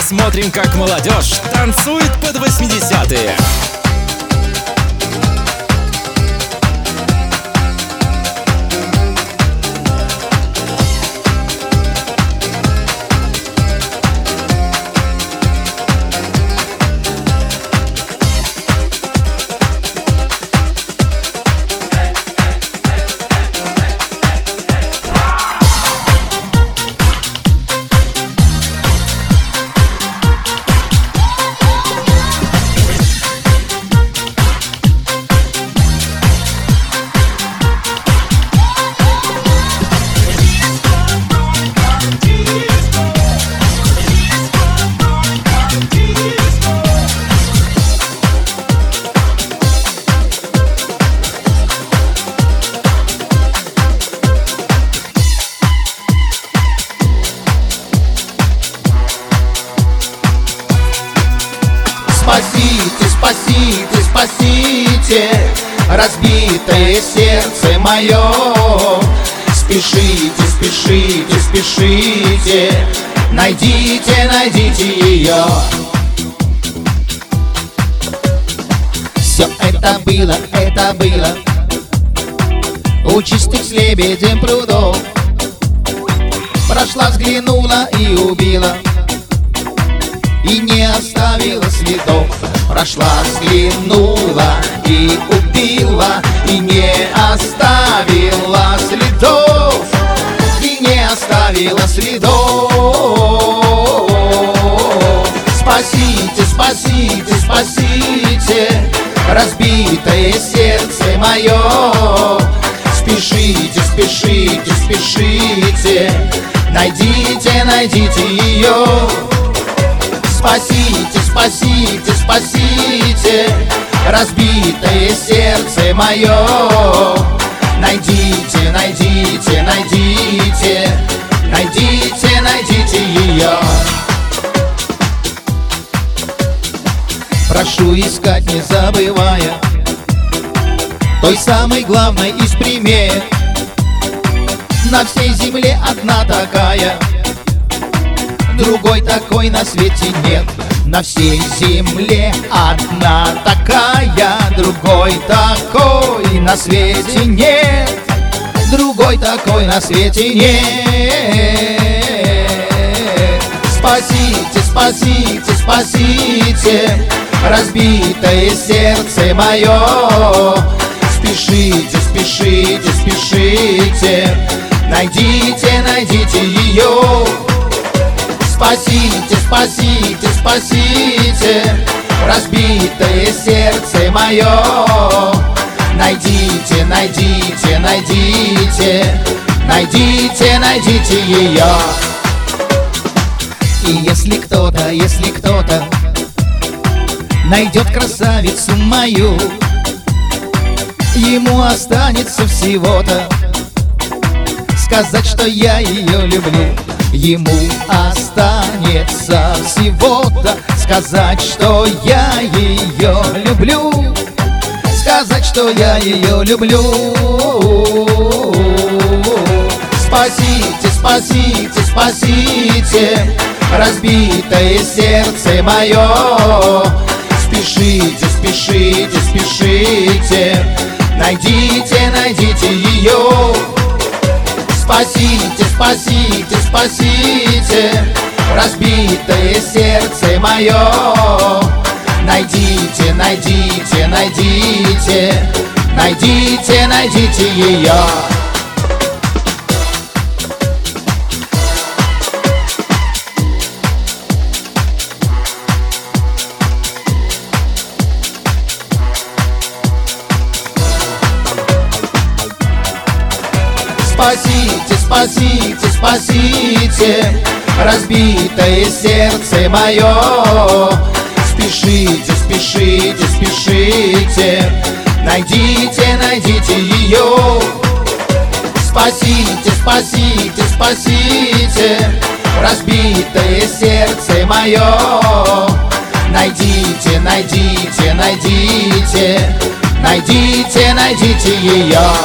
Посмотрим, как молодежь танцует под 80-е. Спасите, спасите, спасите разбитое сердце мое. Спешите, спешите, спешите, найдите, найдите ее. Все это было у чистых с лебедем прудов. Прошла, взглянула и убила, и не оставила следов. Прошла, взглянула и убила, и не оставила следов, и не оставила следов. Спасите, спасите, спасите разбитое сердце мое. Спешите, спешите, спешите, найдите, найдите ее. Спасите, спасите, спасите разбитое сердце мое. Найдите, найдите, найдите, найдите, найдите ее. Прошу искать, не забывая той самой главной из примет. На всей земле одна такая, другой такой на свете нет. На всей земле одна такая, другой такой на свете нет. Другой такой на свете нет. Спасите, спасите, спасите разбитое сердце мое. Спешите, спешите, спешите, найдите, найдите ее. Спасите, спасите, спасите разбитое сердце мое. Найдите, найдите, найдите, найдите, найдите ее. И если кто-то найдет красавицу мою, ему останется всего-то сказать, что я ее люблю. Ему останется всего-то сказать, что я ее люблю. Сказать, что я ее люблю. Спасите, спасите, спасите разбитое сердце мое. Спешите, спешите, спешите, найдите, найдите ее. Спасите, спасите, спасите разбитое сердце мое. Найдите, найдите, найдите, найдите, найдите ее. Спасите, спасите, спасите разбитое сердце мое. Спешите, спешите, спешите, найдите, найдите ее. Спасите, спасите, спасите разбитое сердце мое. Найдите, найдите, найдите, найдите, найдите ее.